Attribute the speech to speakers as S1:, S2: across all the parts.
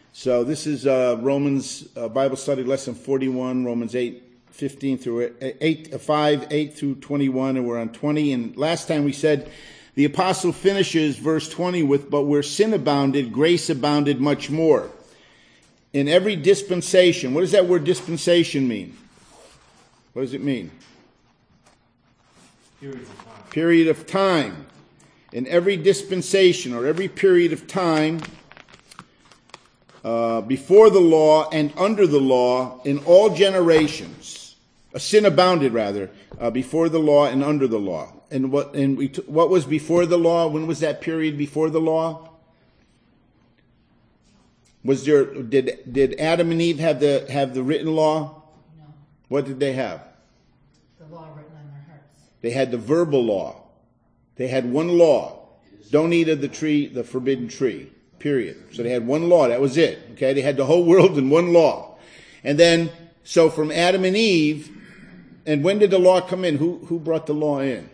S1: So this is Romans Bible study lesson 41, Romans 8:15 through 8 through 21, and we're on 20. And last time we said the apostle finishes verse 20 with, "But where sin abounded, grace abounded much more." In every dispensation, what does that word dispensation mean? What does it mean? Period of time. In every dispensation or every period of time, before the law and under the law, in all generations, sin abounded rather, before the law and under the law. And what was before the law? When was that period before the law? Did Adam and Eve have the written law?
S2: No.
S1: What did they have?
S2: The law written on their hearts.
S1: They had the verbal law. They had one law. Don't eat of the tree, the forbidden tree. Period. So they had one law. That was it. Okay. They had the whole world in one law. And then, so from Adam and Eve, and when did the law come in? Who brought the law in?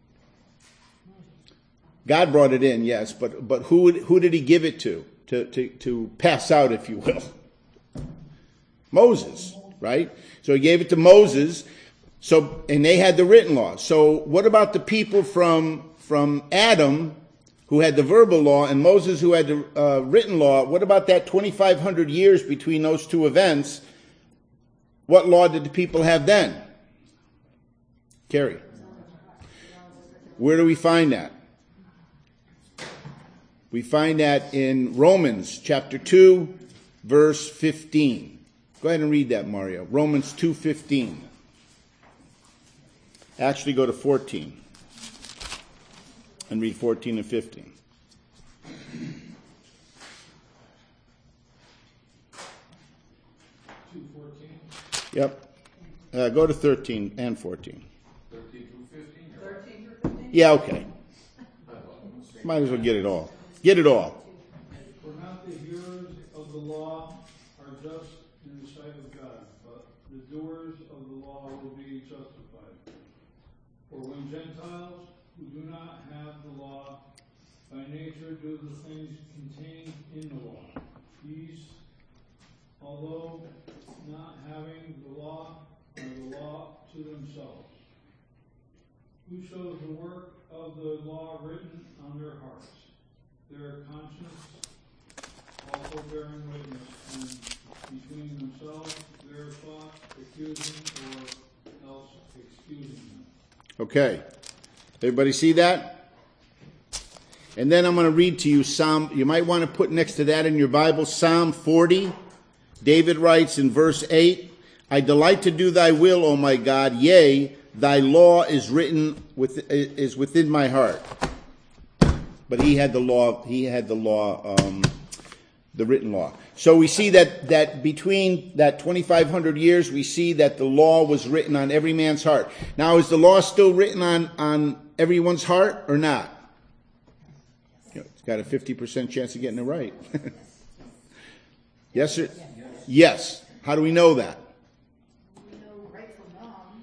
S1: God brought it in, yes. But who did he give it to pass out, if you will? Moses, right? So he gave it to Moses. So, and they had the written law. So what about the people from Adam, who had the verbal law, and Moses, who had the written law? What about that 2,500 years between those two events? What law did the people have then? Carrie. Where do we find that? We find that in Romans chapter 2, verse 15. Go ahead and read that, Mario. Romans 2:15. Actually, go to 14. And read 14 and 15. Yep. Go to 13 and 14.
S3: 13 through 15?
S2: 13 through 15?
S1: Yeah, okay. Might as well get it all. Get it all.
S4: For not the hearers of the law are just in the sight of God, but the doers of the law will be justified. For when Gentiles who do not have the law by nature do the things contained in the law, these, although not having the law, are the law to themselves, who shows the work of the law written on their hearts, their conscience also bearing witness, and between themselves their thought accusing or else excusing them.
S1: Okay. Everybody see that? And then I'm going to read to you Psalm. You might want to put next to that in your Bible, Psalm 40. David writes in verse 8, "I delight to do thy will, O my God. Yea, thy law is within my heart." But he had the law, the written law. So we see that between that 2,500 years, we see that the law was written on every man's heart. Now, is the law still written on everyone's heart or not? It's got a 50% chance of getting it right. Yes, sir? Yes. How do we know that?
S2: We know right from wrong.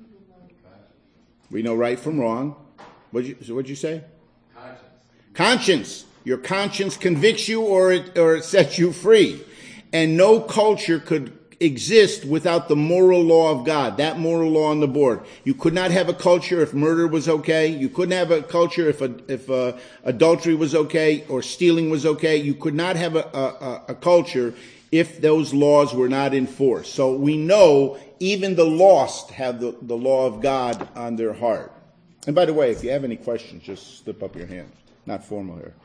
S1: We know right from wrong. What'd you say? Conscience. Your conscience convicts you or it sets you free. And no culture could exist without the moral law of God, that moral law on the board. You could not have a culture if murder was okay. You couldn't have a culture if adultery was okay or stealing was okay. You could not have a culture if those laws were not enforced. So we know even the lost have the law of God on their heart. And by the way, if you have any questions, just slip up your hand. Not formal here.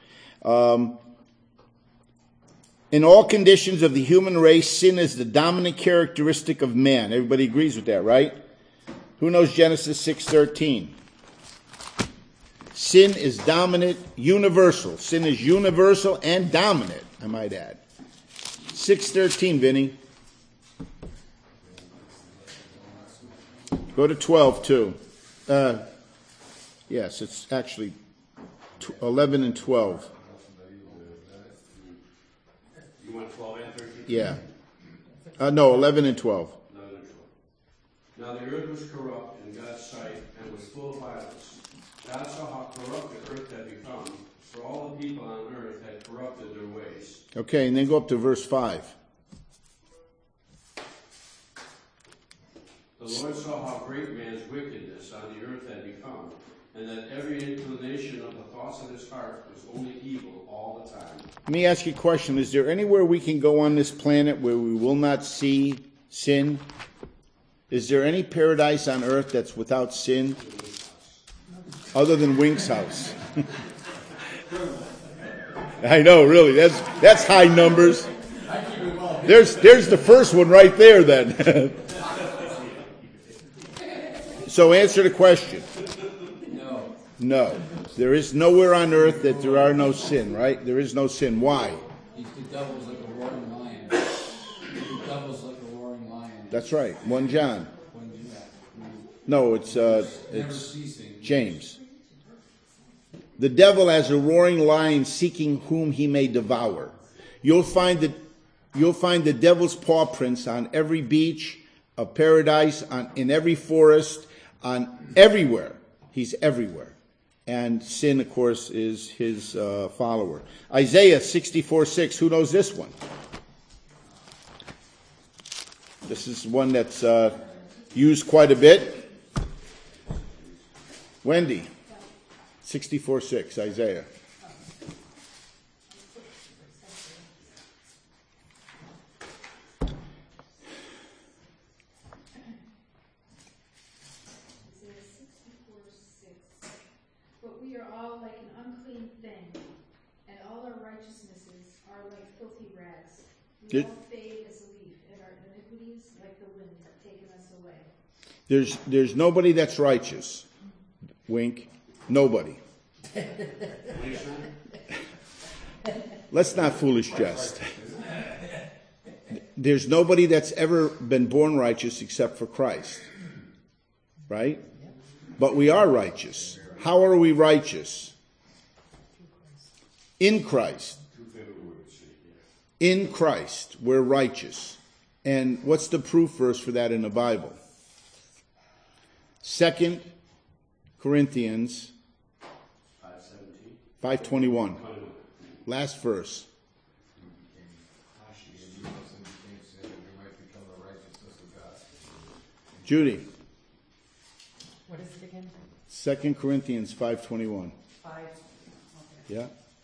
S1: In all conditions of the human race, sin is the dominant characteristic of man. Everybody agrees with that, right? Who knows Genesis 6:13? Sin is dominant, universal. Sin is universal and dominant, I might add. 6:13, Vinny. Go to 12, too. Yes, it's actually 11 and 12.
S3: You want 12 and 13?
S1: Yeah. No, 11 and 12.
S3: 11 and 12. Now the earth was corrupt in God's sight and was full of violence. God saw how corrupt the earth had become, so for all the people on earth had corrupted their ways.
S1: Okay, and then go up to verse 5.
S3: The Lord saw how great man's wickedness on the earth had become, and that every inclination of the thoughts of his heart was only evil all the time.
S1: Let me ask you a question. Is there anywhere we can go on this planet where we will not see sin? Is there any paradise on earth that's without sin? Other than Wink's house. I know, really. That's high numbers. There's the first one right there then. So answer the question.
S5: No.
S1: No. There is nowhere on earth that there are no sin, right? There is no sin. Why?
S5: The devil's like a roaring lion. The devil's like a roaring lion.
S1: That's right. 1 John.
S5: When you
S1: No, it's
S5: never ceasing.
S1: James. The devil as a roaring lion seeking whom he may devour. You'll find the devil's paw prints on every beach of paradise, in every forest, on everywhere. He's everywhere. And sin, of course, is his follower. Isaiah 64:6. Who knows this one? This is one that's used quite a bit. Wendy. 64:6, Isaiah.
S2: But we are all like an unclean thing, and all our righteousnesses are like filthy rags. We all fade as a leaf, and our iniquities, like the wind, have taken us away.
S1: There's nobody that's righteous. Wink. Nobody. Let's not foolish jest. There's nobody that's ever been born righteous except for Christ. Right? But we are righteous. How are we righteous? In Christ. In Christ, we're righteous. And what's the proof verse for that in the Bible? 2 Corinthians 5:21. Last verse. Judy.
S2: What is it again?
S1: 2 Corinthians 5:21.
S2: 5. Okay.
S1: Yeah.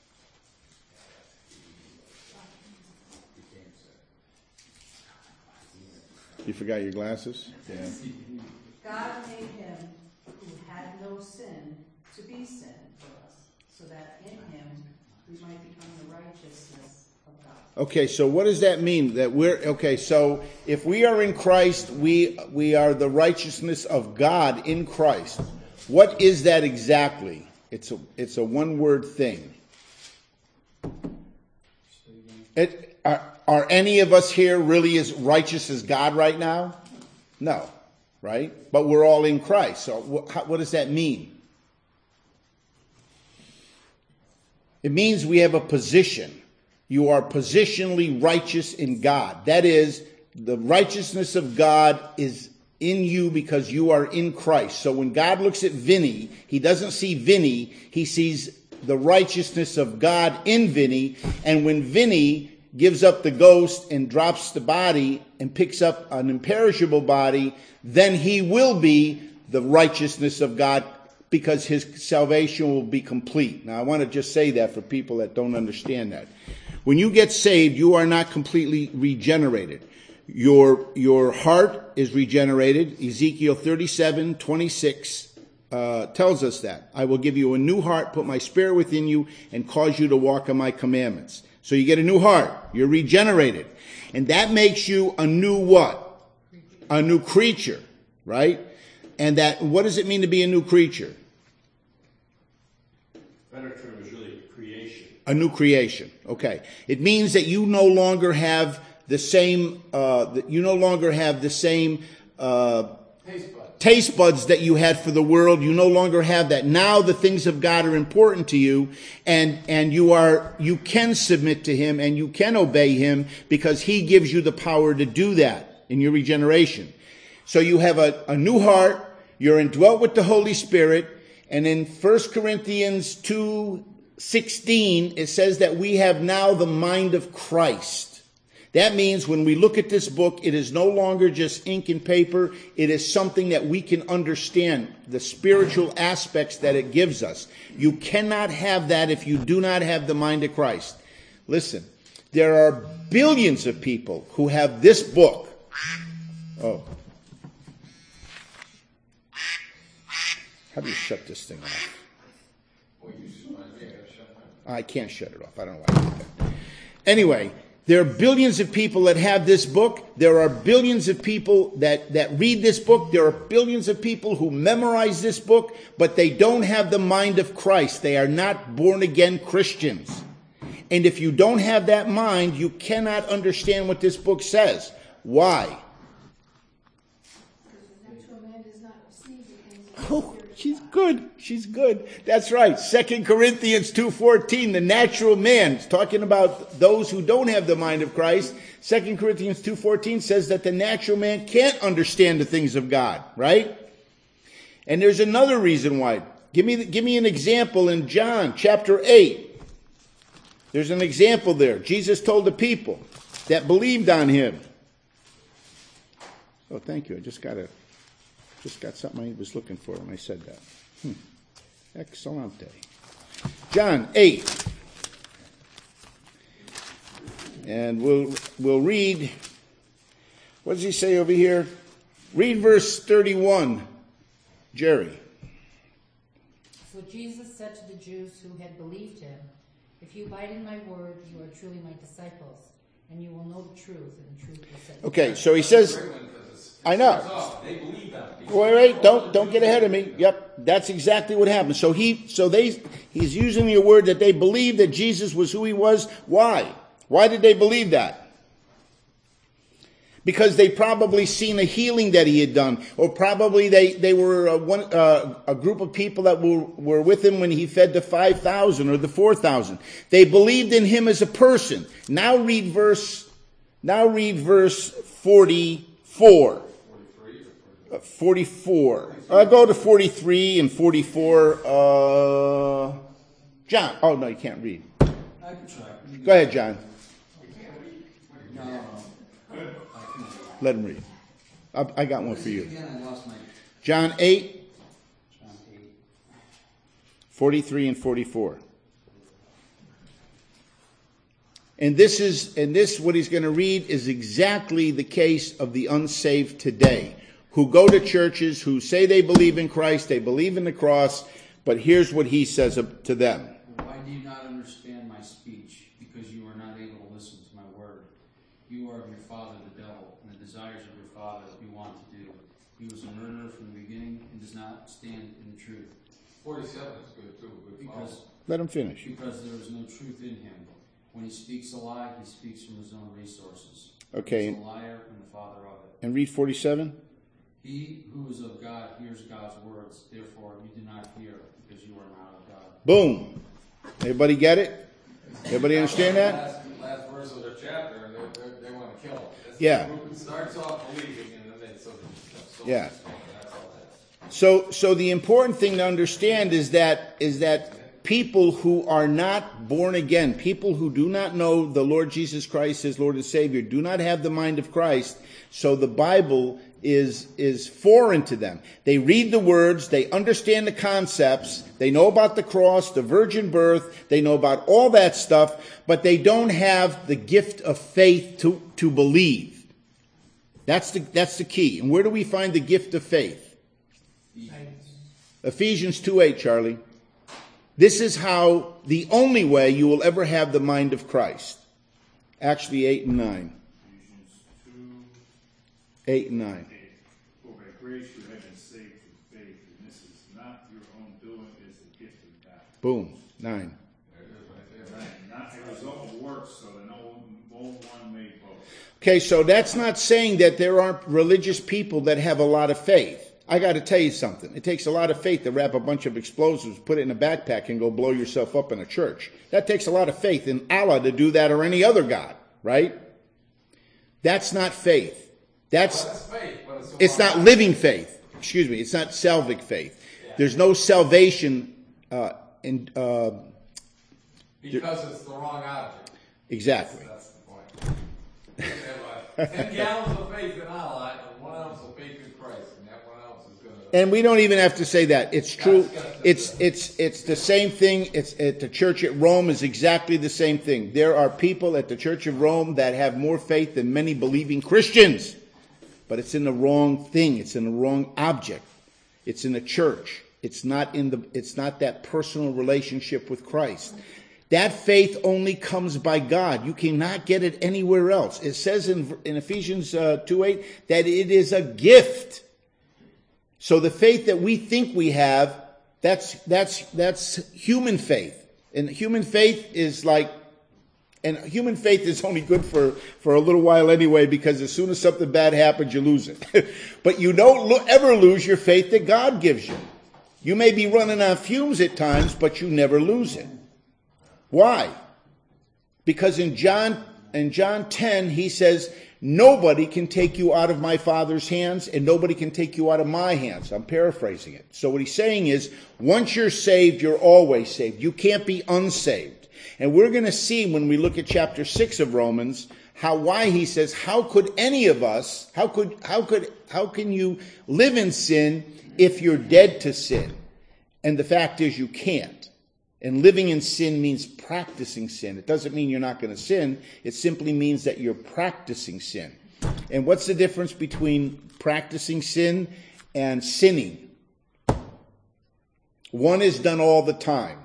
S1: You forgot your glasses? Yeah.
S6: God made him who had no sin to be sin for us, so that in him we might become the righteousness of God.
S1: Okay, so what does that mean? So if we are in Christ, we are the righteousness of God in Christ. What is that exactly? It's a one-word thing. Are any of us here really as righteous as God right now? No, right? But we're all in Christ. So what does that mean? It means we have a position. You are positionally righteous in God. That is, the righteousness of God is in you because you are in Christ. So when God looks at Vinny, he doesn't see Vinny, he sees the righteousness of God in Vinny. And when Vinny gives up the ghost and drops the body and picks up an imperishable body, then he will be the righteousness of God because his salvation will be complete. Now, I want to just say that for people that don't understand that. When you get saved, you are not completely regenerated. Your heart is regenerated. Ezekiel 37:26 tells us that. I will give you a new heart, put my spirit within you, and cause you to walk in my commandments. So you get a new heart. You're regenerated. And that makes you a new what? A new creature, right? And what does it mean to be a new creature?
S3: Better term is really creation.
S1: A new creation. Okay. It means that you no longer have the same, taste buds that you had for the world. You no longer have that. Now the things of God are important to you, and you can submit to him and you can obey him because he gives you the power to do that in your regeneration. So you have a new heart, you're indwelt with the Holy Spirit, and in 1 Corinthians 2, 16, it says that we have now the mind of Christ. That means when we look at this book, it is no longer just ink and paper. It is something that we can understand, the spiritual aspects that it gives us. You cannot have that if you do not have the mind of Christ. Listen, there are billions of people who have this book. Oh. How do you shut this thing off? I can't shut it off. I don't know why I did that. Anyway, there are billions of people that have this book. There are billions of people that read this book. There are billions of people who memorize this book, but they don't have the mind of Christ. They are not born-again Christians. And if you don't have that mind, you cannot understand what this book says. Why?
S2: Because the natural man does not receive the things of the
S1: Oh,
S2: Spirit of
S1: she's
S2: God.
S1: good. She's good. That's right. 2 Corinthians 2:14, the natural man. It's talking about those who don't have the mind of Christ. 2 Corinthians 2:14 says that the natural man can't understand the things of God, right? And there's another reason why. Give me an example in John chapter 8. There's an example there. Jesus told the people that believed on him. Oh, thank you. I just got something I was looking for when I said that. Excellente. John 8. And we'll read, what does he say over here? Read verse 31, Jerry.
S7: So Jesus said to the Jews who had believed him, "If you abide in my word, you are truly my disciples, and you will know the truth, and the truth will set you
S1: Okay,
S7: free."
S1: so he says, I know.
S8: They believe that.
S1: Wait, don't get ahead of me. Yep, that's exactly what happened. He's using the word that they believed that Jesus was who he was. Why? Why did they believe that? Because they probably seen a healing that he had done, or probably they were a group of people that were with him when he fed the 5,000 or the 4,000. They believed in him as a person. Now read verse 44. 44. Go to 43 and 44. John. Oh no, you can't read.
S5: I can try.
S1: Go ahead, John.
S5: No.
S1: Let him read. I got one for you.
S5: Again, I lost my
S1: John 8,
S5: John 8.
S1: 43 and 44. And this what he's going to read is exactly the case of the unsaved today, who go to churches, who say they believe in Christ, they believe in the cross, but here's what he says to them.
S5: Why do you not understand my speech? Because you are not able to listen to my word. You are of your father the devil, and the desires of your father you want to do. He was a murderer from the beginning and does not stand in the truth.
S8: 47 is good too. Good follow.
S1: Let him finish.
S5: Because there is no truth in him. When he speaks a lie, he speaks from his own resources.
S1: Okay.
S5: He is a liar and the father of it.
S1: And read 47.
S5: He who is of God hears God's words. Therefore, you do not hear, because you are not of God.
S1: Boom. Everybody get it? Everybody understand that?
S8: Last verse of their chapter, and they want to kill him.
S1: Yeah.
S8: It starts off believing, and then they
S1: Yeah.
S8: that's all that is.
S1: So the important thing to understand is that people who are not born again, people who do not know the Lord Jesus Christ as Lord and Savior, do not have the mind of Christ. So the Bible is foreign to them. They read the words, they understand the concepts, they know about the cross, the virgin birth, they know about all that stuff, but they don't have the gift of faith to believe. That's the key. And where do we find the gift of faith? Ephesians 2:8, Charlie. This is how, the only way you will ever have the mind of Christ. Actually, 8 and 9.
S9: Ephesians 2,
S1: 8 and 9.
S9: For by grace you have been saved through faith, and this is not your own doing, it is the gift of God.
S1: Boom. 9.
S8: There it is right there.
S9: Not a result of works, so that no one may boast.
S1: Okay, so that's not saying that there aren't religious people that have a lot of faith. I got to tell you something. It takes a lot of faith to wrap a bunch of explosives, put it in a backpack, and go blow yourself up in a church. That takes a lot of faith in Allah to do that, or any other God, right? That's not faith.
S8: That's faith, but
S1: It's not living faith. Excuse me. It's not salvic faith. There's no salvation
S8: Because it's the wrong object.
S1: Exactly.
S8: That's the point. We have 10 gallons of faith in our life and 1 ounce of faith in Christ, and that 1 ounce is going to.
S1: And we don't even have to say that. It's true. It's the same thing. It's at the church at Rome is exactly the same thing. There are people at the Church of Rome that have more faith than many believing Christians. But it's in the wrong thing. It's in the wrong object. It's in the church. It's not that personal relationship with Christ. That faith only comes by God. You cannot get it anywhere else. It says in Ephesians 2:8 that it is a gift. So the faith that we think we have, that's human faith. And human faith is only good for a little while anyway, because as soon as something bad happens, you lose it. But you don't ever lose your faith that God gives you. You may be running on fumes at times, but you never lose it. Why? Because in John 10, he says, nobody can take you out of my Father's hands, and nobody can take you out of my hands. I'm paraphrasing it. So what he's saying is, once you're saved, you're always saved. You can't be unsaved. And we're going to see when we look at chapter 6 of Romans, why he says, how could any of us, how can you live in sin if you're dead to sin? And the fact is you can't. And living in sin means practicing sin. It doesn't mean you're not going to sin. It simply means that you're practicing sin. And what's the difference between practicing sin and sinning? One is done all the time.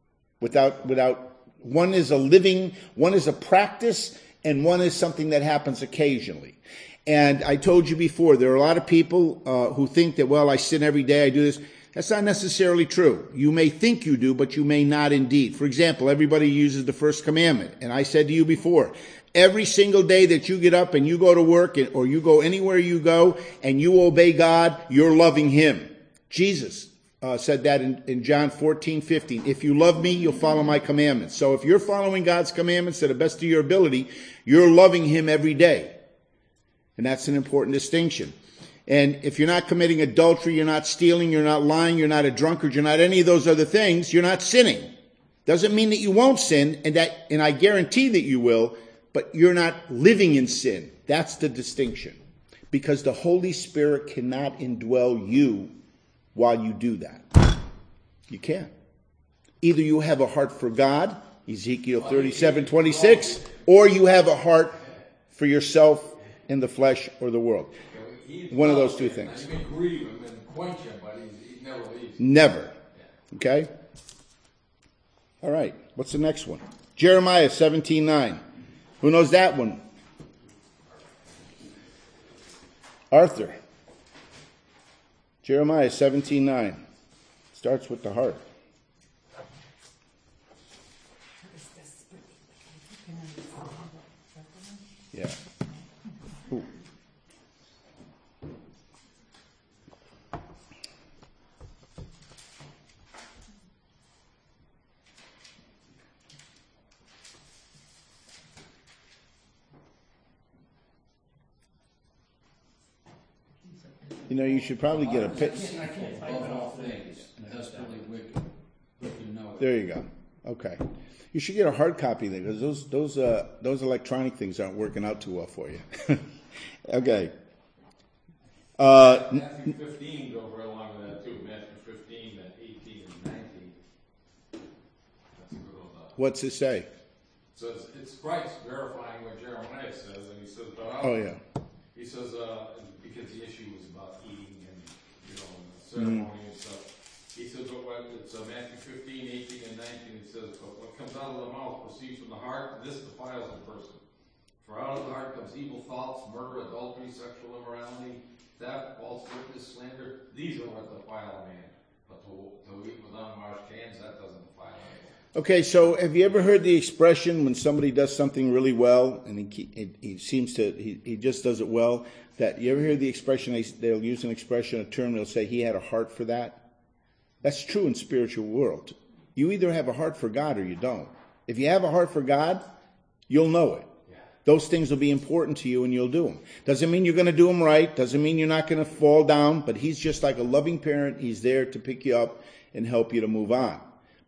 S1: One is a practice, and one is something that happens occasionally. And I told you before, there are a lot of people who think that, well, I sin every day, I do this. That's not necessarily true. You may think you do, but you may not indeed. For example, everybody uses the first commandment. And I said to you before, every single day that you get up and you go to work or you go anywhere you go and you obey God, you're loving him. Jesus said that in John 14:15. If you love me, you'll follow my commandments. So if you're following God's commandments to the best of your ability, you're loving him every day. And that's an important distinction. And if you're not committing adultery, you're not stealing, you're not lying, you're not a drunkard, you're not any of those other things, you're not sinning. Doesn't mean that you won't sin, and I guarantee that you will, but you're not living in sin. That's the distinction. Because the Holy Spirit cannot indwell you while you do that. You can't. Either you have a heart for God, Ezekiel 37:26, or you have a heart for yourself in the flesh or the world. One of those two things.
S8: You can grieve him and quench him, but he never leaves.
S1: Never. Okay? All right. What's the next one? Jeremiah 17:9. Who knows that one? Arthur. Jeremiah 17:9. Starts with the heart. Yeah. Ooh. You know, you should probably get a pit.
S5: Above all things, and desperately wicked. You know it.
S1: There you go. Okay. You should get a hard copy of it, because those electronic things aren't working out too well for you. Okay.
S8: Matthew 15 goes right along with that too. Matthew 15, 18, and 19. That's a good one.
S1: What's it say?
S8: So it's Christ verifying what Jeremiah says, and he says,
S1: Oh, yeah.
S8: He says, because the issue was about eating and, ceremony and stuff. He says, but it's Matthew 15, 18, and 19. He says, but what comes out of the mouth proceeds from the heart, and this defiles a person. For out of the heart comes evil thoughts, murder, adultery, sexual immorality, theft, false witness, slander. These are what defile a man. But to eat with unwashed hands, that doesn't defile anyone.
S1: Okay, so have you ever heard the expression when somebody does something really well, and he just does it well, that you ever hear the expression, they'll use an expression, a term, they'll say he had a heart for that? That's true in spiritual world. You either have a heart for God or you don't. If you have a heart for God, you'll know it. Those things will be important to you and you'll do them. Doesn't mean you're going to do them right. Doesn't mean you're not going to fall down. But he's just like a loving parent. He's there to pick you up and help you to move on.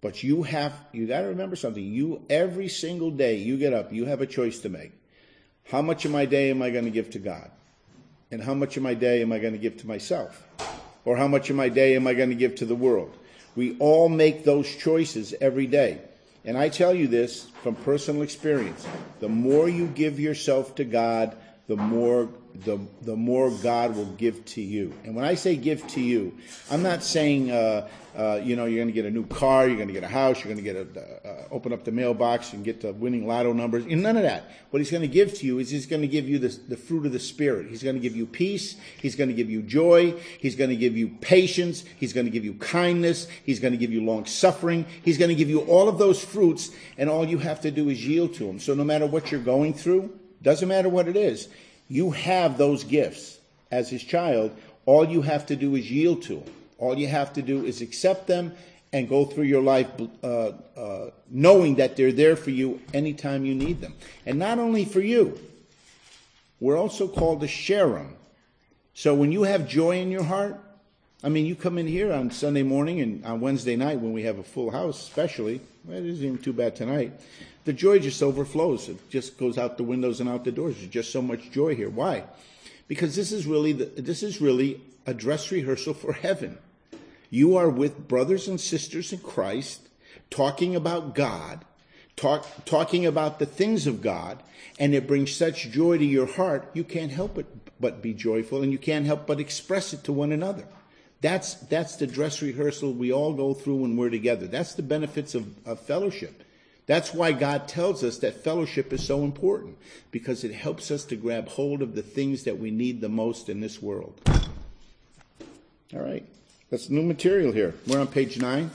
S1: But you got to remember something. Every single day you get up, you have a choice to make. How much of my day am I going to give to God? And how much of my day am I going to give to myself? Or how much of my day am I going to give to the world? We all make those choices every day. And I tell you this from personal experience. The more you give yourself to God, the more God will give to you. And when I say give to you, I'm not saying you're going to get a new car, you're going to get a house, you're going to get open up the mailbox and get the winning lotto numbers. None of that. What he's going to give to you is he's going to give you the fruit of the Spirit. He's going to give you peace. He's going to give you joy. He's going to give you patience. He's going to give you kindness. He's going to give you long suffering. He's going to give you all of those fruits, and all you have to do is yield to him. So no matter what you're going through, doesn't matter what it is, you have those gifts as his child. All you have to do is yield to him. All you have to do is accept them and go through your life knowing that they're there for you anytime you need them. And not only for you, we're also called to share them. So when you have joy in your heart, I mean, you come in here on Sunday morning and on Wednesday night when we have a full house especially, well, it isn't even too bad tonight, the joy just overflows. It just goes out the windows and out the doors. There's just so much joy here. Why? Because this is really a dress rehearsal for heaven. You are with brothers and sisters in Christ, talking about God, talking about the things of God, and it brings such joy to your heart, you can't help it but be joyful, and you can't help but express it to one another. That's the dress rehearsal we all go through when we're together. That's the benefits of fellowship. That's why God tells us that fellowship is so important, because it helps us to grab hold of the things that we need the most in this world. All right, that's new material here. We're on page 9.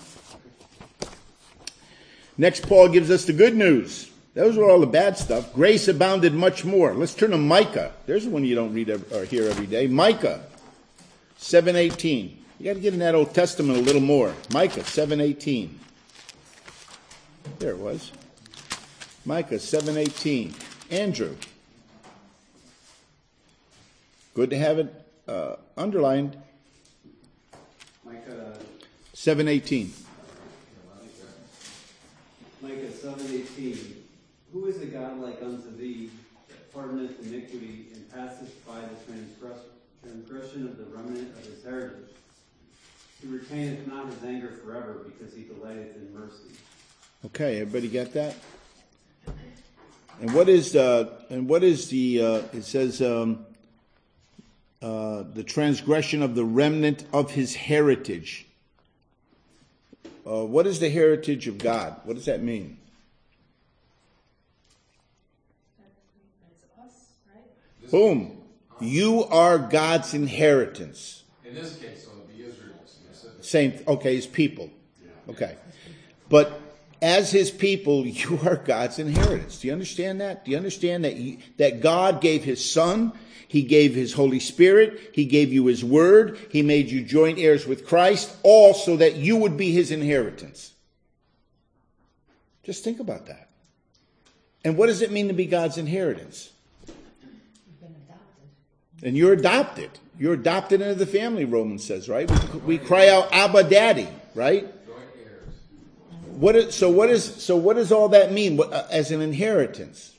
S1: Next, Paul gives us the good news. Those were all the bad stuff. Grace abounded much more. Let's turn to Micah. There's one you don't read or hear every day. Micah 7:18. You got to get in that Old Testament a little more. Micah 7:18. There it was. Micah 7:18. Andrew. Good to have it underlined.
S10: Micah
S1: 7:18.
S10: Micah 7:18. Who is a God like unto thee, that pardoneth iniquity and passeth by the transgression of the remnant of his heritage? He retaineth not his anger forever, because he delighteth in mercy.
S1: Okay, everybody get that? And what is the? It says the transgression of the remnant of his heritage. What is the heritage of God? What does that mean?
S2: That's us, right?
S1: Boom. You are God's inheritance.
S8: In this case, so it would be Israel's.
S1: Same. Okay, his people. Okay, but as his people, you are God's inheritance. Do you understand that? Do you understand that God gave his Son? He gave his Holy Spirit. He gave you his word. He made you joint heirs with Christ, all so that you would be his inheritance. Just think about that. And what does it mean to be God's inheritance?
S7: You've been adopted.
S1: And you're adopted. You're adopted into the family, Romans says, right? We cry out, Abba, Daddy, right? So what does all that mean as an inheritance?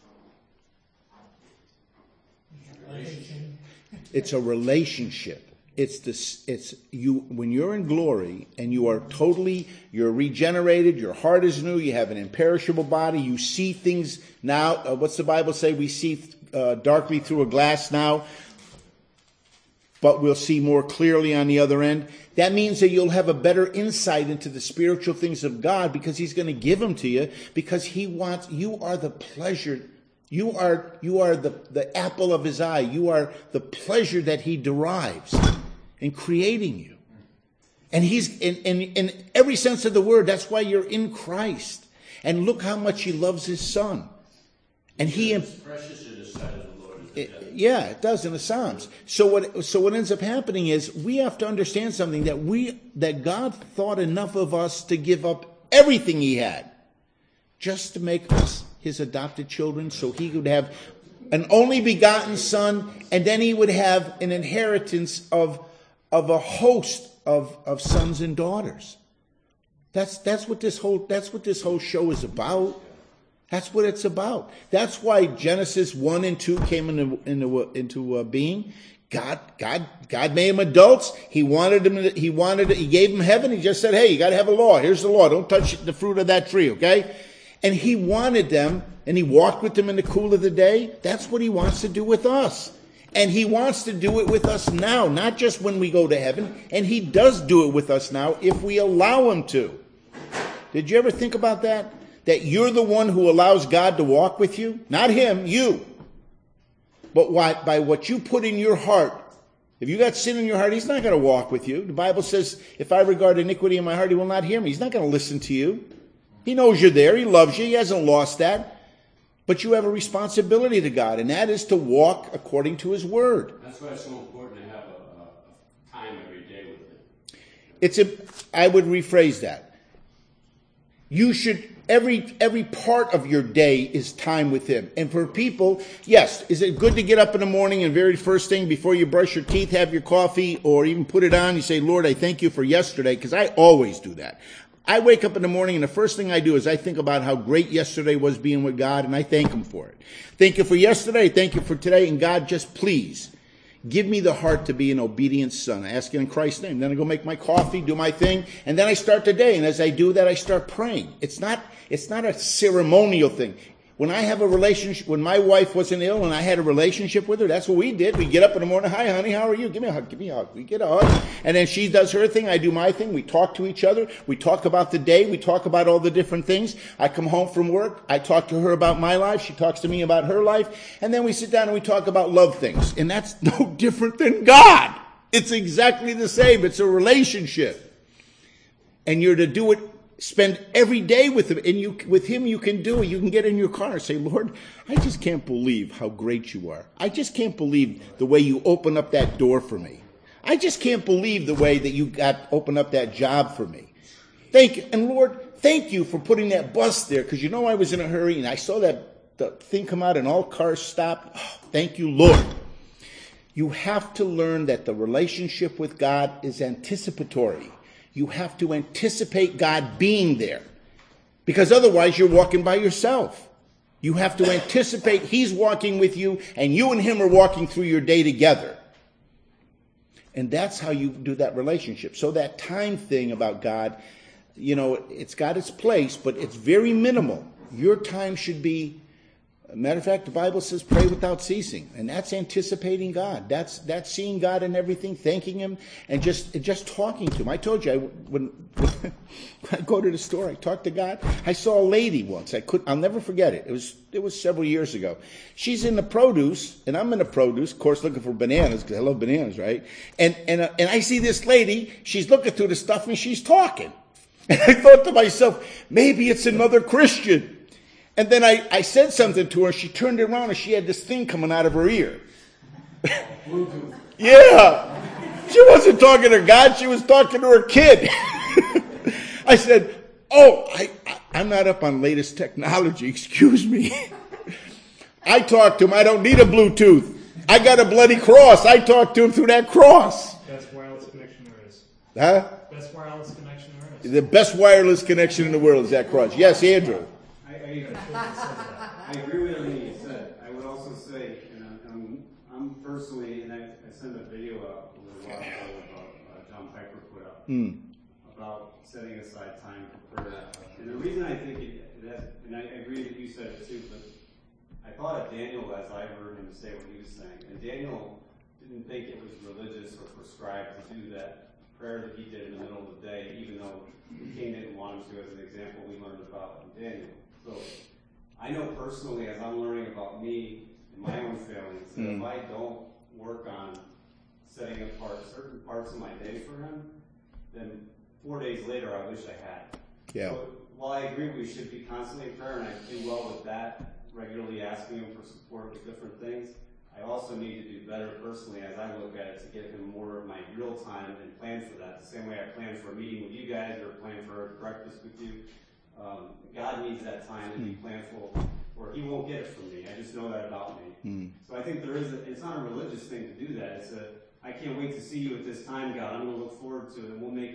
S1: It's a relationship. It's you when you're in glory and you're regenerated, your heart is new, you have an imperishable body, you see things now. What's the Bible say? We see darkly through a glass now, but we'll see more clearly on the other end. That means that you'll have a better insight into the spiritual things of God, because he's going to give them to you, because you are the pleasure. You are the apple of his eye. You are the pleasure that he derives in creating you. And he's in every sense of the word, that's why you're in Christ. And look how much he loves his Son. And
S3: it's precious in the sight of the Lord.
S1: It does in the Psalms. So what ends up happening is we have to understand something, that God thought enough of us to give up everything he had just to make us his adopted children, so he could have an only begotten Son, and then he would have an inheritance of a host of sons and daughters. That's what this whole show is about. That's what it's about. That's why Genesis 1 and 2 came into being. God made them adults. He gave them heaven. He just said, hey, you got to have a law. Here's the law. Don't touch the fruit of that tree, okay? And he wanted them, and he walked with them in the cool of the day. That's what he wants to do with us. And he wants to do it with us now, not just when we go to heaven. And he does do it with us now if we allow him to. Did you ever think about that? That you're the one who allows God to walk with you? Not him, you. But by what you put in your heart. If you got sin in your heart, he's not going to walk with you. The Bible says, if I regard iniquity in my heart, he will not hear me. He's not going to listen to you. He knows you're there. He loves you. He hasn't lost that. But you have a responsibility to God, and that is to walk according to his word.
S3: That's why it's so important to have a time every day with him.
S1: I would rephrase that. You should, every part of your day is time with him. And for people, yes, is it good to get up in the morning and very first thing before you brush your teeth, have your coffee, or even put it on, you say, Lord, I thank you for yesterday, because I always do that. I wake up in the morning and the first thing I do is I think about how great yesterday was being with God, and I thank him for it. Thank you for yesterday, thank you for today, and God, just please give me the heart to be an obedient son. I ask it in Christ's name. Then I go make my coffee, do my thing, and then I start the day. And as I do that, I start praying. It's not a ceremonial thing. When I have a relationship, when my wife wasn't ill and I had a relationship with her, that's what we did. We get up in the morning, hi honey, how are you? Give me a hug, give me a hug. We get a hug. And then she does her thing, I do my thing. We talk to each other. We talk about the day. We talk about all the different things. I come home from work. I talk to her about my life. She talks to me about her life. And then we sit down and we talk about love things. And that's no different than God. It's exactly the same. It's a relationship. And you're to do it. Spend every day with him, and with him you can do it. You can get in your car and say, Lord, I just can't believe how great you are. I just can't believe the way you open up that door for me. I just can't believe the way that you open up that job for me. Thank you. And Lord, thank you for putting that bus there, because I was in a hurry, and I saw the thing come out and all cars stopped. Oh, thank you, Lord. You have to learn that the relationship with God is anticipatory. You have to anticipate God being there, because otherwise you're walking by yourself. You have to anticipate he's walking with you, and you and him are walking through your day together. And that's how you do that relationship. So that time thing about God, it's got its place, but it's very minimal. Your time should be, matter of fact, the Bible says pray without ceasing. And that's anticipating God. That's seeing God in everything, thanking him, and just talking to him. I told you, when I go to the store, I talk to God. I saw a lady once. I'll never forget it. It was several years ago. She's in the produce, and I'm in the produce, of course, looking for bananas, because I love bananas, right? And I see this lady, she's looking through the stuff, and she's talking. And I thought to myself, maybe it's another Christian. And then I said something to her. She turned around and she had this thing coming out of her ear.
S8: Bluetooth.
S1: Yeah. She wasn't talking to God. She was talking to her kid. I said, I'm not up on latest technology. Excuse me. I talk to him. I don't need a Bluetooth. I got a bloody cross. I talk to him through that cross.
S11: Best wireless connection there is.
S1: Huh?
S11: Best wireless connection there is.
S1: The best wireless connection in the world is that cross. Yes, Andrew.
S10: I agree with everything you said. I would also say, and I'm personally, and I sent a video out a little while ago about John Piper put up about setting aside time for prayer. And the reason I think and I agree that you said it too, but I thought of Daniel as I heard him say what he was saying. And Daniel didn't think it was religious or prescribed to do that prayer that he did in the middle of the day, even though the king didn't want him to, as an example we learned about in Daniel. So I know personally, as I'm learning about me and my own failings, that if I don't work on setting apart certain parts of my day for him, then 4 days later I wish I had.
S1: Yeah.
S10: So while I agree we should be constantly in prayer, and I do well with that, regularly asking him for support with different things, I also need to do better personally as I look at it to give him more of my real time and plan for that. The same way I plan for a meeting with you guys or plan for breakfast with you. God needs that time to be planful, or he won't get it from me. I just know that about me. So I think it's not a religious thing to do that. I can't wait to see you at this time, God. I'm going to look forward to it, and we'll make it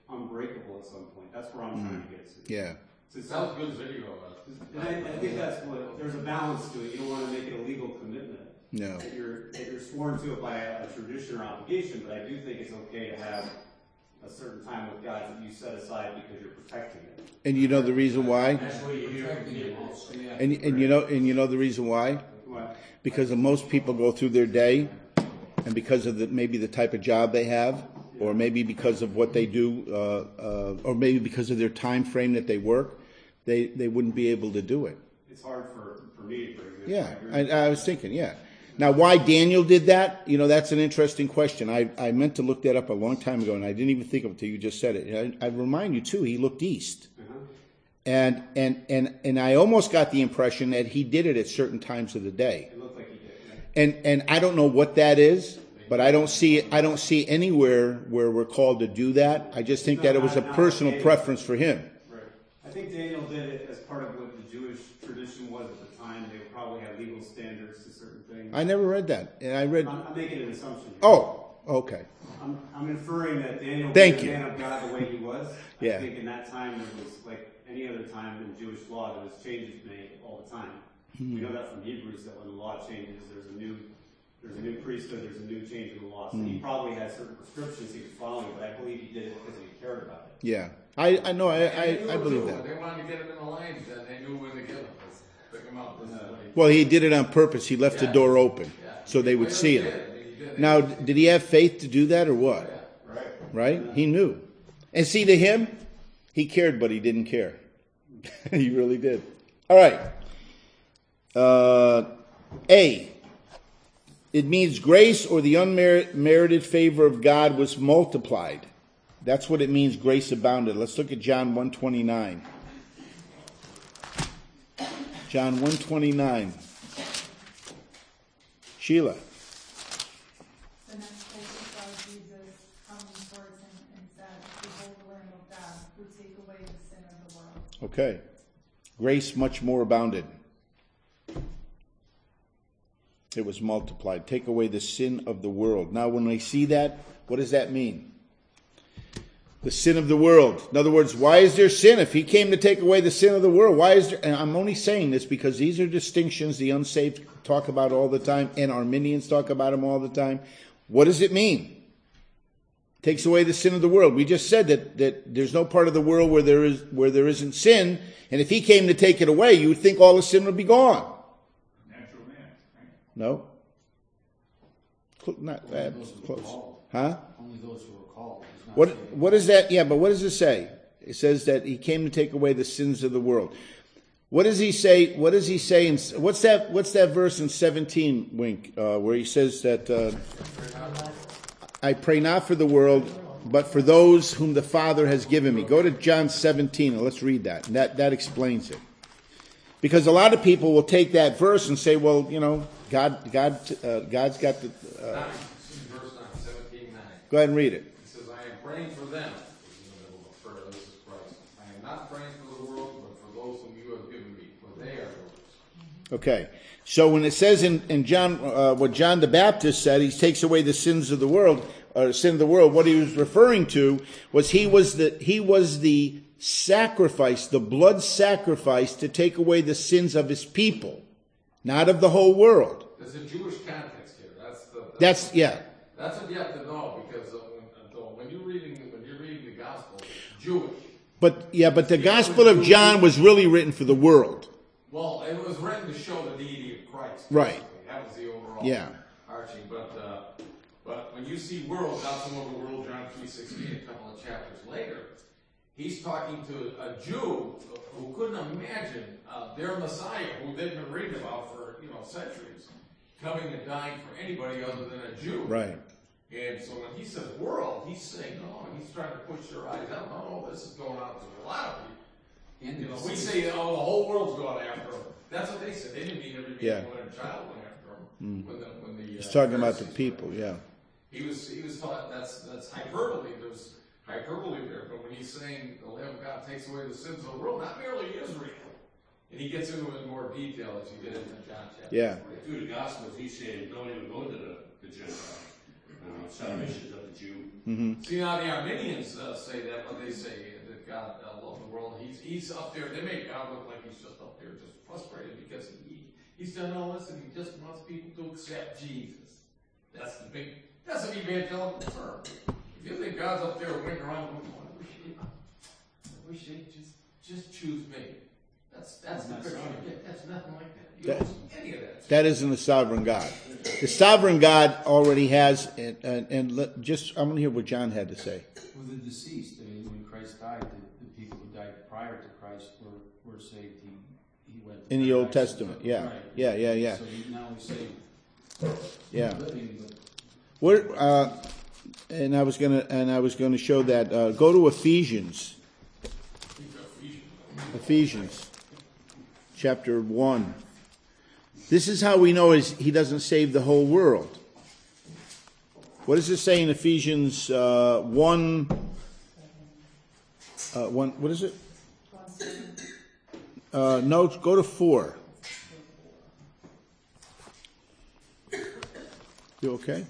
S10: unbreakable at some point. That's where I'm trying to get to.
S1: Yeah.
S10: So
S8: It sounds good video.
S10: and I think that's what, there's a balance to it. You don't want to make it a legal commitment.
S1: No.
S10: That you're sworn to it by a tradition or obligation, but I do think it's okay to have a certain time with God that you set aside because you're protecting it.
S1: And you know the reason why?
S3: That's what you hear from people.
S1: And you know the reason why?
S10: What?
S1: Because most people go through their day, and because of maybe the type of job they have, or maybe because of what they do, or maybe because of their time frame that they work, they wouldn't be able to do it.
S10: It's hard for me to bring this.
S1: Yeah, I was thinking, yeah. Now, why Daniel did that, that's an interesting question. I meant to look that up a long time ago, and I didn't even think of it until you just said it. I remind you, too, he looked east.
S10: Uh-huh.
S1: And I almost got the impression that he did it at certain times of the day.
S10: It looked like he did. Yeah.
S1: And I don't know what that is, but I don't see anywhere where we're called to do that. I just think that it was a personal preference for him.
S10: Right. I think Daniel did it as part of what the Jewish tradition was at the time. They would probably have legal standards to certain things.
S1: I never read that, and I read.
S10: I'm making an assumption here.
S1: Oh, okay.
S10: I'm inferring that Daniel was
S1: Thank
S10: the
S1: you.
S10: man of God the way he was.
S1: Yeah.
S10: I think in that time there was, like any other time in Jewish law, there was changes made all the time. We know that from Hebrews, that when the law changes, there's a new priesthood, there's a new change in the law. So he probably had certain prescriptions he was following, but I believe he did it because he cared about it.
S1: Yeah, I know. I believe
S8: When
S1: that.
S8: they wanted to get him in the lines, then they knew when to get him. Pick him up.
S1: Well, he did it on purpose. He left the door open so they would see him. Now, did he have faith to do that or what? Right? He knew. And see, to him, he cared, but he didn't care. He really did. All right. A. It means grace or the unmerited favor of God was multiplied. That's what it means, grace abounded. Let's look at John 1:29. John 1:29. Sheila.
S2: The next place we saw Jesus coming towards him and said, "Behold the Lamb of God, who take away the sin of the world."
S1: Okay. Grace much more abounded. It was multiplied. Take away the sin of the world. Now, when I see that, what does that mean? The sin of the world. In other words, why is there sin? If he came to take away the sin of the world, why is there... And I'm only saying this because these are distinctions the unsaved talk about all the time, and Arminians talk about them all the time. What does it mean? Takes away the sin of the world. We just said that there's no part of the world where there isn't sin, and if he came to take it away, you would think all the sin would be gone.
S9: Natural man, right?
S1: No. Not that close. Huh?
S5: Only those who are called.
S1: What is that? Yeah, but what does it say? It says that he came to take away the sins of the world. What does he say? What does he say? What's that verse in 17, Wink, where he says that I pray not for the world, but for those whom the Father has given me. Go to John 17 and let's read that. And that explains it. Because a lot of people will take that verse and say, well, God's got the.
S8: Verse 9, 17:9.
S1: Go ahead and read it.
S8: It says, I am praying for them. This is in the middle of a prayer. This is Christ. I am not praying for the world, but for those whom you have given me, for they are yours.
S1: Okay. So when it says in John, what John the Baptist said, he takes away the sins of the world, or sin of the world, what he was referring to was he was the sacrifice, the blood sacrifice to take away the sins of his people, not of the whole world.
S8: There's a Jewish context here.
S1: That's
S8: That's what you have to know, because when you're reading the gospel, Jewish.
S1: But the Gospel of John was really written for the world.
S8: Well, it was written to show the deity of Christ.
S1: Right.
S8: That was the overall arching. But when you see world, not some of the world, John 3:16, a couple of chapters later, he's talking to a Jew who couldn't imagine their Messiah, who they've been reading about for centuries, coming and dying for anybody other than a Jew.
S1: Right.
S8: And so when he says world, he's saying, no, he's trying to push their eyes out. No, this is going out to a lot of people. We say, the whole world's going after him. That's what they said. They didn't mean every man, woman, and child went after him.
S1: He's talking about the people,
S8: He was taught that's hyperbole. There's hyperbole there. But when he's saying the Lamb of God takes away the sins of the world, not merely Israel. And he gets into it in more detail as he did in John chapter.
S1: Yeah.
S3: Through the Gospels, he's saying, don't even go to the Gentiles. salvation of the Jew.
S1: Mm-hmm.
S8: See, now the Armenians say that, but they say that God loved the world. He's up there. They make God look like he's just up there, just frustrated because he's done all this and he just wants people to accept Jesus. That's an evangelical term. If you think God's up there running around going, I wish he'd just choose me. That's the Christian. That's nothing like that. You don't see any of that.
S1: That isn't a sovereign God. The sovereign God already has, and I'm going to hear what John had to say.
S5: With the deceased, I mean, when Christ died, the people who died prior to Christ were saved. He went
S1: In the Old Testament, yeah.
S5: Right.
S1: Yeah.
S5: So now we say,
S1: yeah.
S5: living, but
S1: What? And I was gonna show that. Go to Ephesians. Ephesians, chapter 1. This is how we know he doesn't save the whole world. What does it say in Ephesians 1? What is it? No, go to 4. You okay?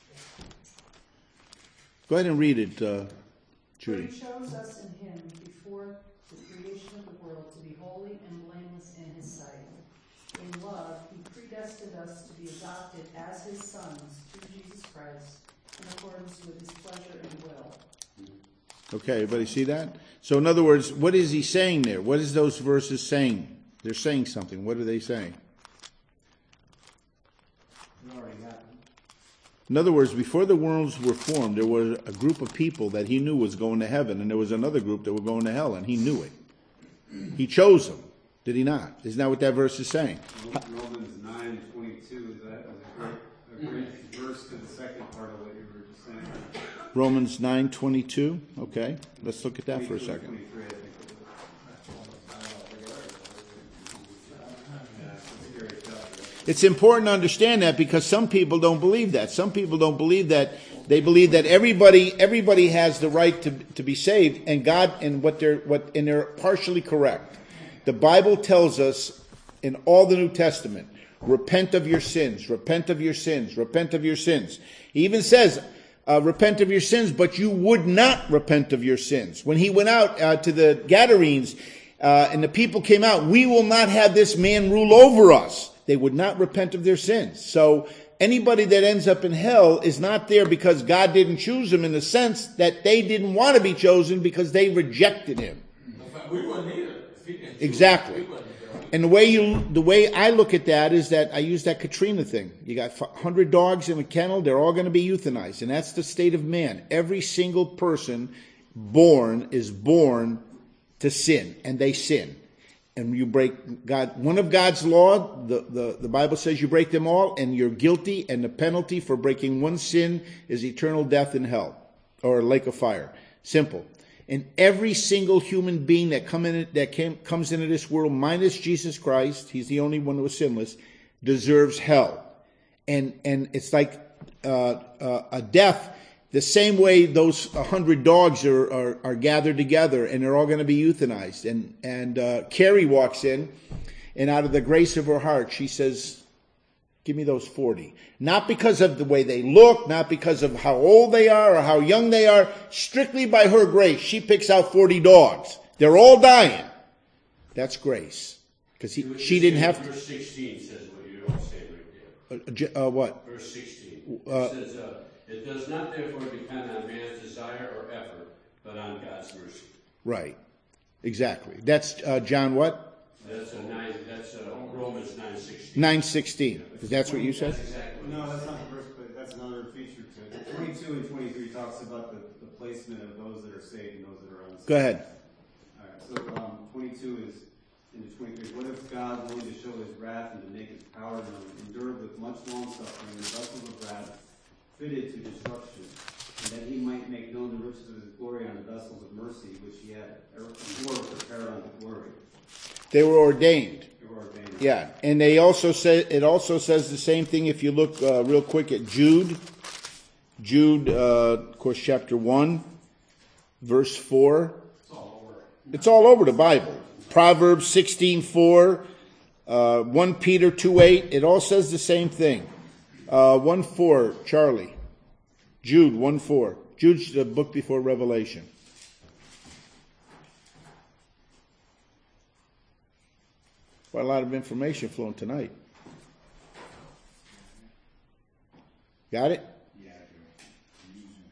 S1: Go ahead and read it, Judy.
S6: For he chose us in him before the creation of the world to be holy and blameless in his sight. In love, he predestined us to be adopted as his sons through Jesus Christ in accordance with his pleasure and will.
S1: Okay, everybody see that? So in other words, what is he saying there? What is those verses saying? They're saying something. What are they saying?
S5: we already got them.
S1: In other words, before the worlds were formed, there was a group of people that he knew was going to heaven, and there was another group that were going to hell, and he knew it. He chose them, did he not? Isn't that what that verse is saying?
S10: Romans 9:22, is that a great verse to the second part of what you were just saying?
S1: Romans 9:22. Okay, let's look at that for a
S10: 22 and
S1: second.
S10: 23, I think it was.
S1: It's important to understand that because some people don't believe that. Some people don't believe that. They believe that everybody has the right to be saved, and God and they're partially correct. The Bible tells us in all the New Testament, repent of your sins, repent of your sins, repent of your sins. He even says, repent of your sins, but you would not repent of your sins. When he went out to the Gadarenes, and the people came out, we will not have this man rule over us. They would not repent of their sins. So anybody that ends up in hell is not there because God didn't choose them, in the sense that they didn't want to be chosen because they rejected him.
S8: We wouldn't either.
S1: Exactly. And the way I look at that is that I use that Katrina thing. You got 100 dogs in a kennel, they're all going to be euthanized. And that's the state of man. Every single person is born to sin, and they sin. And you break one of God's law, the Bible says you break them all, and you're guilty, and the penalty for breaking one sin is eternal death in hell, or a lake of fire. Simple. And every single human being that comes into this world, minus Jesus Christ, he's the only one who was sinless, deserves hell. And it's like a death. The same way those 100 dogs are gathered together and they're all going to be euthanized. And Carrie walks in, and out of the grace of her heart, she says, give me those 40. Not because of the way they look, not because of how old they are or how young they are. Strictly by her grace, she picks out 40 dogs. They're all dying. That's grace. Because she didn't have to.
S3: Verse 16 says what you don't say right there.
S1: What?
S3: Verse 16. It says, it does not therefore depend on man's desire or effort, but on God's mercy.
S1: Right. Exactly. That's John what?
S3: That's Romans 9:16.
S1: 9:16. That's what you said?
S3: That's exactly.
S10: No, that's not the verse, but that's another feature to it. 22 and 23 talks about the placement of those that are saved and those that are unsaved.
S1: Go ahead.
S10: All right, so 22 is in the 23. What if God, willing to show his wrath and to make his power known, endured with much long suffering the vessels of wrath fitted to destruction, and that he might make known the riches of his glory on the vessels of mercy which he had before prepared unto glory.
S1: They were ordained.
S10: They were ordained.
S1: Yeah, and it also says the same thing if you look real quick at Jude. Jude, of course, chapter 1, verse 4. It's all over the Bible. Proverbs 16:4, 1 Peter 2:8. It all says the same thing. 1:4, Charlie. Jude 1:4. Jude's the book before Revelation. Quite a lot of information flowing tonight. Got it?
S9: Yeah, I'm using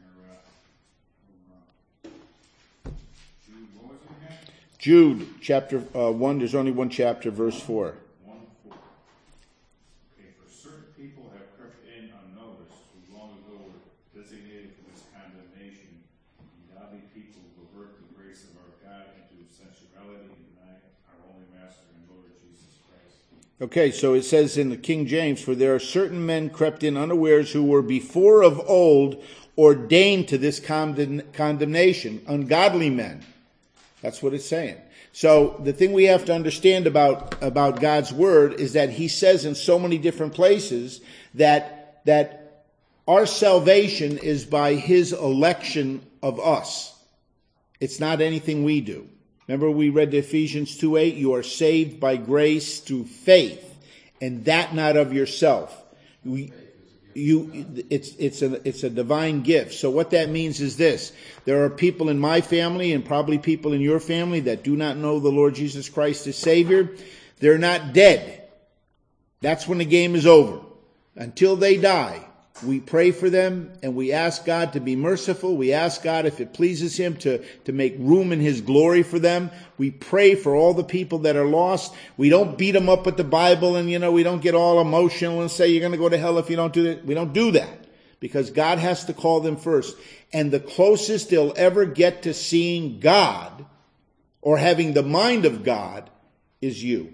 S9: her, Jude, what was it again?
S1: Jude chapter 1, there's only one chapter, verse 4.
S9: 1:4. Okay, for certain people have crept in unnoticed, who long ago were designated for this condemnation. Godly people who pervert the grace of our God into sensuality and deny our only Master and Lord Jesus Christ.
S1: Okay, so it says in the King James, for there are certain men crept in unawares who were before of old ordained to this condemnation, ungodly men. That's what it's saying. So the thing we have to understand about God's word is that he says in so many different places that our salvation is by his election of us. It's not anything we do. Remember we read Ephesians 2:8, you are saved by grace through faith, and that not of yourself. It's a divine gift. So what that means is this. There are people in my family and probably people in your family that do not know the Lord Jesus Christ as Savior. They're not dead. That's when the game is over. Until they die, we pray for them and we ask God to be merciful. We ask God, if it pleases him, to make room in his glory for them. We pray for all the people that are lost. We don't beat them up with the Bible and, we don't get all emotional and say you're going to go to hell if you don't do that. We don't do that because God has to call them first. And the closest they'll ever get to seeing God or having the mind of God is you.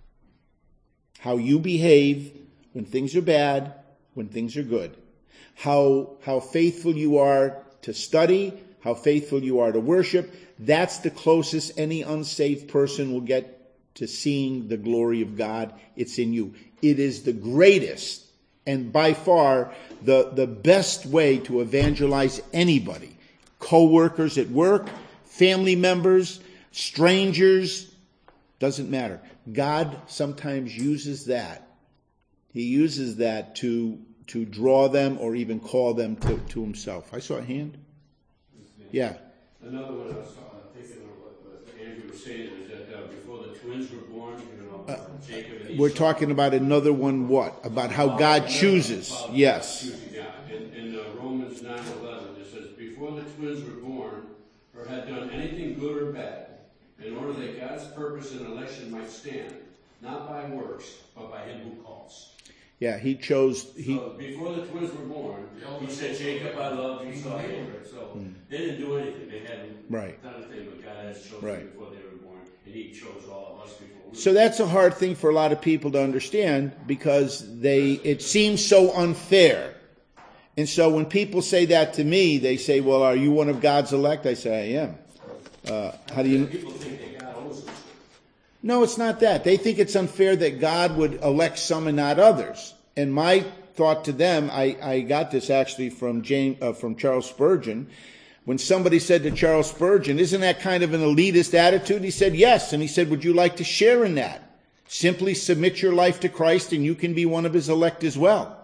S1: How you behave when things are bad, when things are good. How faithful you are to study, how faithful you are to worship. That's the closest any unsaved person will get to seeing the glory of God. It's in you. It is the greatest and by far the best way to evangelize anybody. Co-workers at work, family members, strangers, doesn't matter. God sometimes uses that. He uses that to draw them or even call them to himself. I saw a hand. Yeah.
S3: Another one I was thinking of what Andrew was saying is that before the twins were born, Jacob and Esau.
S1: We're talking about another one, what? About how God chooses. Yes.
S3: Yeah. In Romans 9:11, it says, before the twins were born or had done anything good or bad, in order that God's purpose and election might stand, not by works, but by him who calls.
S1: Yeah, he chose.
S3: So before the twins were born, he said, Jacob I love, Esau I hate. So they didn't do anything. They hadn't done anything, but God has chosen before they were born. And he chose all of us before we were.
S1: So that's a hard thing for a lot of people to understand because it seems so unfair. And so when people say that to me, they say, well, are you one of God's elect? I say, I am. How do you...
S3: People think that God owes them.
S1: No, it's not that. They think it's unfair that God would elect some and not others. And my thought to them, I got this actually from Charles Spurgeon. When somebody said to Charles Spurgeon, isn't that kind of an elitist attitude? He said, yes. And he said, would you like to share in that? Simply submit your life to Christ and you can be one of his elect as well.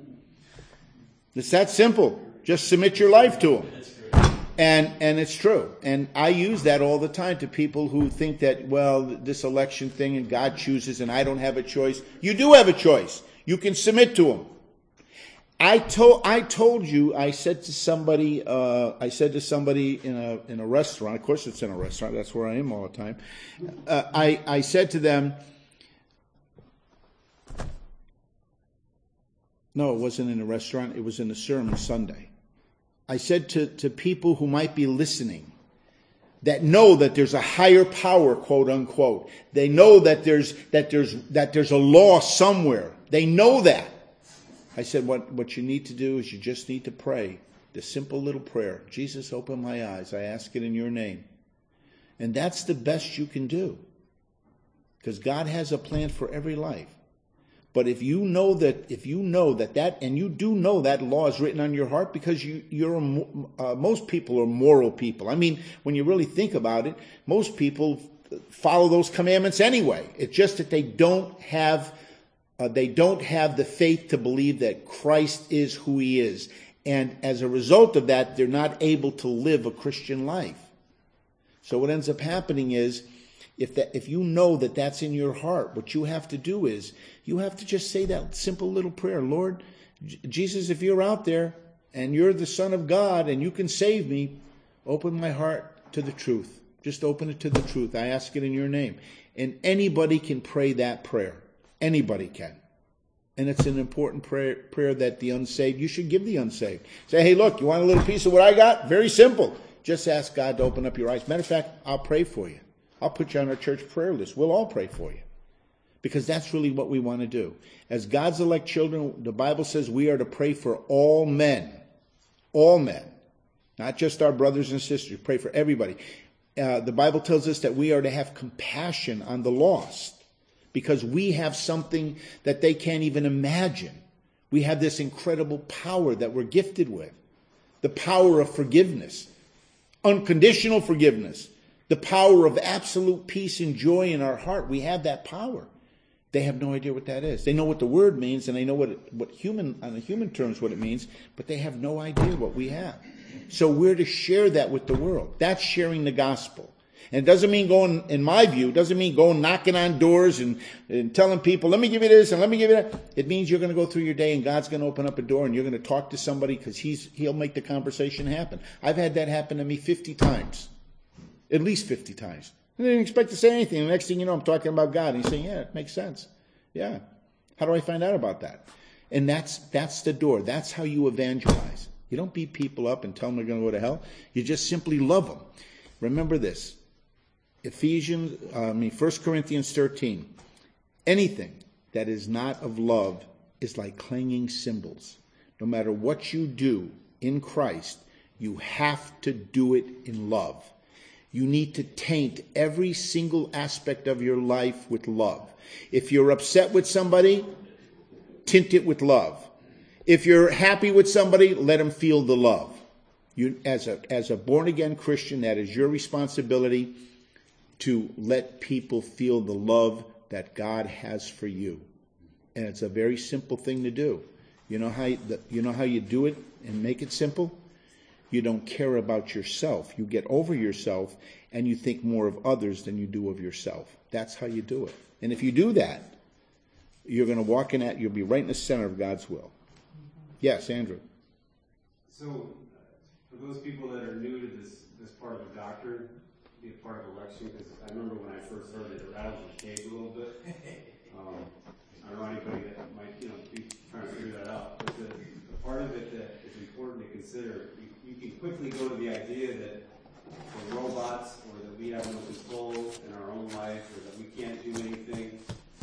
S1: It's that simple. Just submit your life to him. And it's true. And I use that all the time to people who think that, well, this election thing and God chooses and I don't have a choice. You do have a choice. You can submit to him. I told you, I said to somebody in a restaurant, of course it's in a restaurant, that's where I am all the time. I said to them, no, it wasn't in a restaurant, it was in a sermon Sunday. I said to people who might be listening, that know that there's a higher power, quote unquote. They know that there's a law somewhere. They know that. I said, what you need to do is you just need to pray the simple little prayer. Jesus, open my eyes. I ask it in your name. And that's the best you can do. Because God has a plan for every life. But if you know that, and you do know that law is written on your heart, because most people are moral people. I mean, when you really think about it, most people follow those commandments anyway. It's just that they don't have the faith to believe that Christ is who he is. And as a result of that, they're not able to live a Christian life. So what ends up happening is, if you know that that's in your heart, what you have to do is, you have to just say that simple little prayer. Lord, Jesus, if you're out there and you're the Son of God and you can save me, open my heart to the truth. Just open it to the truth. I ask it in your name. And anybody can pray that prayer. Anybody can. And it's an important prayer that the unsaved, you should give the unsaved. Say, hey, look, you want a little piece of what I got? Very simple. Just ask God to open up your eyes. Matter of fact, I'll pray for you. I'll put you on our church prayer list. We'll all pray for you. Because that's really what we want to do. As God's elect children, the Bible says we are to pray for all men. All men. Not just our brothers and sisters. Pray for everybody. The Bible tells us that we are to have compassion on the lost. Because we have something that they can't even imagine. We have this incredible power that we're gifted with. The power of forgiveness. Unconditional forgiveness. The power of absolute peace and joy in our heart. We have that power. They have no idea what that is. They know what the word means, and they know on the human terms what it means, but they have no idea what we have. So we're to share that with the world. That's sharing the gospel. And it doesn't mean going, in my view, it doesn't mean going knocking on doors and telling people, let me give you this and let me give you that. It means you're going to go through your day and God's going to open up a door and you're going to talk to somebody because he'll make the conversation happen. I've had that happen to me 50 times. At least 50 times. I didn't expect to say anything. The next thing you know, I'm talking about God. And he's saying, yeah, it makes sense. Yeah. How do I find out about that? And that's the door. That's how you evangelize. You don't beat people up and tell them they're going to go to hell. You just simply love them. Remember this. 1 Corinthians 13. Anything that is not of love is like clanging cymbals. No matter what you do in Christ, you have to do it in love. You need to taint every single aspect of your life with love. If you're upset with somebody, tint it with love. If you're happy with somebody, let them feel the love. You, as a born-again Christian, that is your responsibility to let people feel the love that God has for you. And it's a very simple thing to do. You know how you do it and make it simple? You don't care about yourself. You get over yourself and you think more of others than you do of yourself. That's how you do it. And if you do that, you're going to walk in that, you'll be right in the center of God's will. Yes, Andrew.
S10: So, for those people that are new to this part of the doctrine, be a part of election, because I remember when I first heard it rattled my cage a little bit. I don't know anybody that might be trying to figure that out. But the part of it that is important to consider, you can quickly go to the idea that we're robots or that we have no control in our own life or that we can't do anything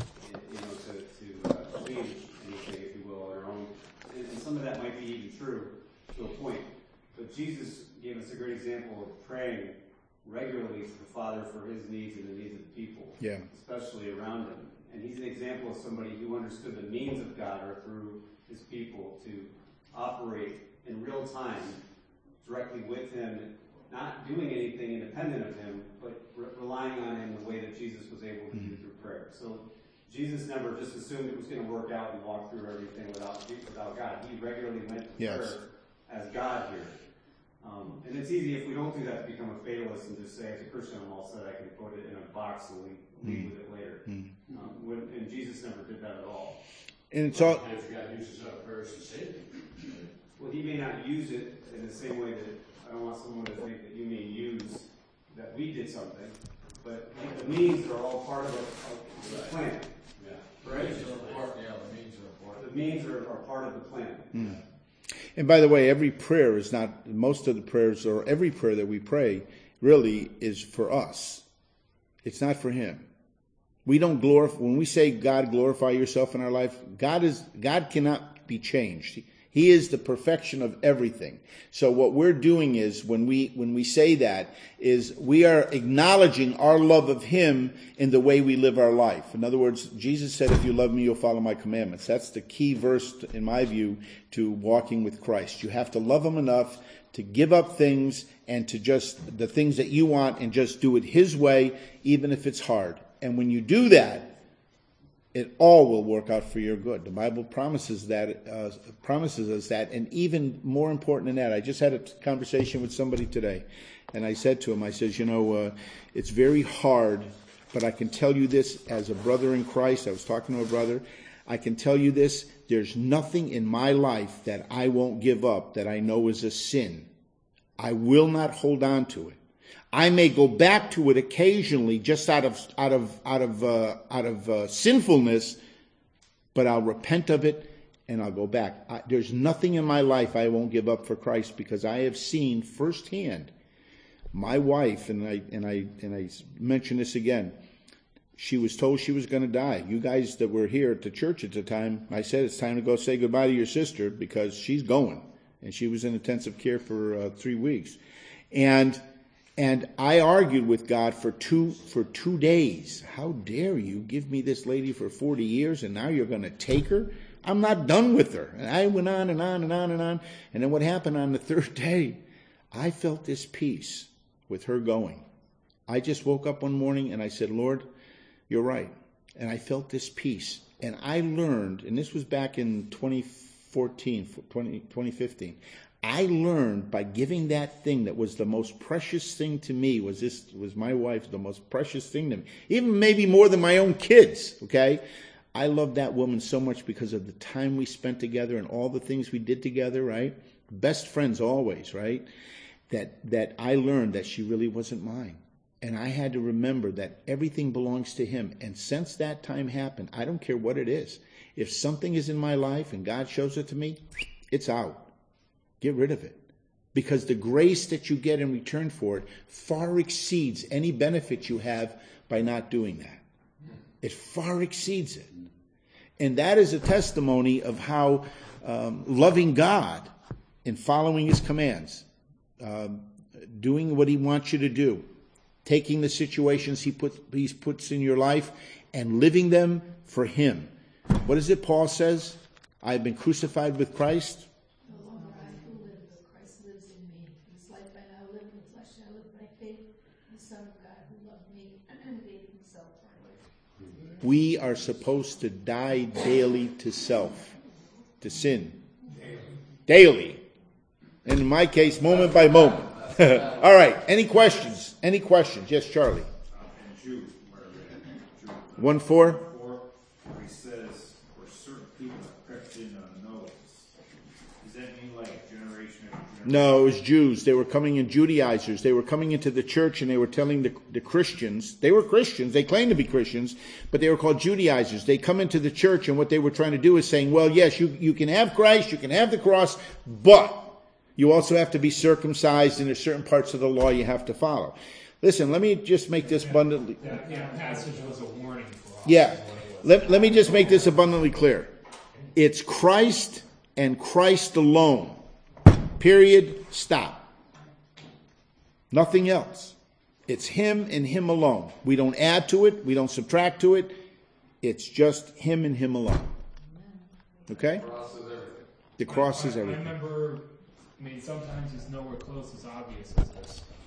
S10: to change anything, if you will, on our own. And some of that might be even true to a point. But Jesus gave us a great example of praying regularly to the Father for his needs and the needs of the people, especially around him. And he's an example of somebody who understood the means of God are through his people to operate in real time directly with him, not doing anything independent of him, but relying on him the way that Jesus was able to do through prayer. So Jesus never just assumed it was going to work out and walk through everything without God. He regularly went to prayer as God here. And it's easy if we don't do that to become a fatalist and just say, as a Christian, I'm all set, I can put it in a box and leave with it later. And Jesus never did that at all.
S1: And it's all.
S3: If God uses our prayers to save him.
S10: Well, he may not use it in the same way that I don't want someone to think that you may use that we did something, but the means are all part of the plan. Yeah. Right? The means are part of the plan.
S1: And by the way, every prayer is not, most of the prayers or every prayer that we pray really is for us. It's not for him. We don't glorify, when we say God, glorify yourself in our life, God cannot be changed. He is the perfection of everything. So what we're doing is, when we say that, is we are acknowledging our love of him in the way we live our life. In other words, Jesus said, if you love me, you'll follow my commandments. That's the key verse, in my view, to walking with Christ. You have to love him enough to give up things and to just, the things that you want, and just do it his way, even if it's hard. And when you do that, it all will work out for your good. The Bible promises us that, and even more important than that, I just had a conversation with somebody today, and I said to him, I says, it's very hard, but I can tell you this as a brother in Christ. I was talking to a brother. I can tell you this, there's nothing in my life that I won't give up that I know is a sin. I will not hold on to it. I may go back to it occasionally, just out of sinfulness, but I'll repent of it and I'll go back. There's nothing in my life I won't give up for Christ, because I have seen firsthand my wife, and I mention this again. She was told she was going to die. You guys that were here at the church at the time, I said it's time to go say goodbye to your sister because she's going, and she was in intensive care for 3 weeks, and I argued with God for 2 days. How dare you give me this lady for 40 years and now you're going to take her? I'm not done with her. And I went on and on and on and on. And then what happened on the 3rd day? I felt this peace with her going. I just woke up one morning and I said, Lord, you're right. And I felt this peace. And I learned, and this was back in 2015. I learned by giving that thing that was the most precious thing to me, was my wife, the most precious thing to me, even maybe more than my own kids, okay? I love that woman so much because of the time we spent together and all the things we did together, right? Best friends always, right? That I learned that she really wasn't mine. And I had to remember that everything belongs to Him. And since that time happened, I don't care what it is. If something is in my life and God shows it to me, it's out. Get rid of it. Because the grace that you get in return for it far exceeds any benefit you have by not doing that. It far exceeds it. And that is a testimony of how loving God and following His commands, doing what He wants you to do, taking the situations He puts in your life and living them for Him. What is it Paul says? I have been crucified with Christ. We are supposed to die daily to self, to sin. Daily. And in my case, moment by moment. All right. Any questions? Any questions? Yes, Charlie.
S9: In Jude,
S1: 1:4.
S9: where he says, for certain people have crept in unnoticed. Does that mean like generation after generation?
S1: No, it was Jews. They were coming in, Judaizers. They were coming into the church and they were telling the Christians. They were Christians. They claimed to be Christians, but they were called Judaizers. They come into the church and what they were trying to do is saying, well, yes, you can have Christ, you can have the cross, but you also have to be circumcised, and there's certain parts of the law you have to follow. Listen, let me just make this abundantly...
S11: That passage was a warning for us.
S1: Yeah. Let me just make this abundantly clear. It's Christ and Christ alone. Period. Stop. Nothing else. It's Him and Him alone. We don't add to it. We don't subtract to it. It's just Him and Him alone. Okay? The cross is everything.
S11: I remember, sometimes it's nowhere close as obvious as this.